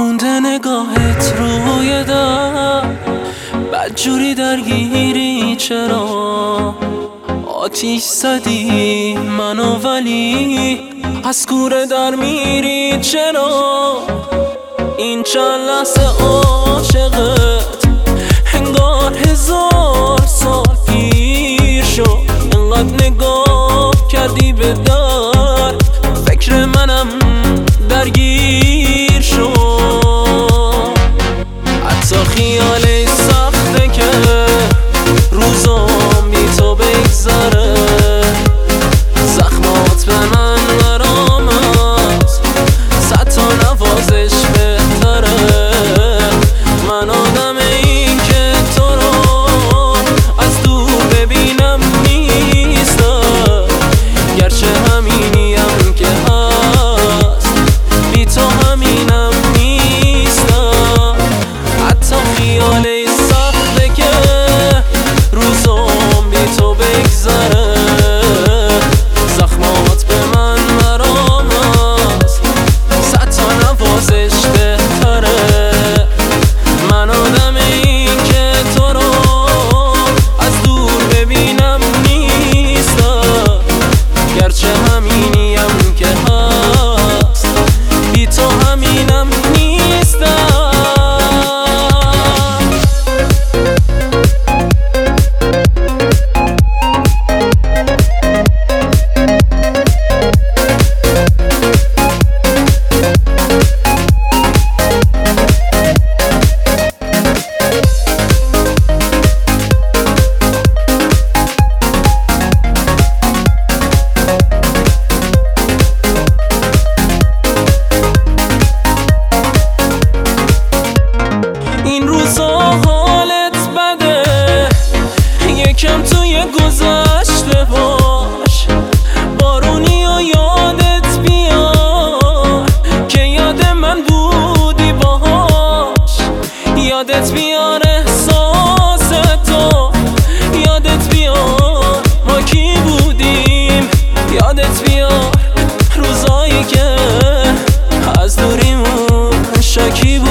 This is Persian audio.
مونده نگاهت روی در، بدجوری درگیری چرا؟ آتیش زدی منو ولی از کوره در میری چرا؟ این چند لحظه عاشقت انگار 1000 سال پیر شد. اینقدر نگاه کردی به در، فکر منم درگیر شد. حتی خیالش سخته که روزام بی تو بگذره، زخمات به من مرامت، 100 تا نوازش بهتره. من آدم این که تو رو از دور ببینم نیستم، گرچه همینیم که هست بی تو همینم نیستم. حتی خیالش سخته که روزام بی تو بگذره، زخمات به من مرامت، 100 تا نوازش بهتره. من آدم این که تو رو از دور ببینم نیستم، گرچه همینیم که هست بی تو همینم نیستم. این روزا حالت بده، یکم توی گذشته باش، بارونی و یادت بیار که یاد من بودی باهاش. یادت بیار احساستو، یادت بیار ما کی بودیم، یادت بیار روزایی که از دوریمون شکی بود.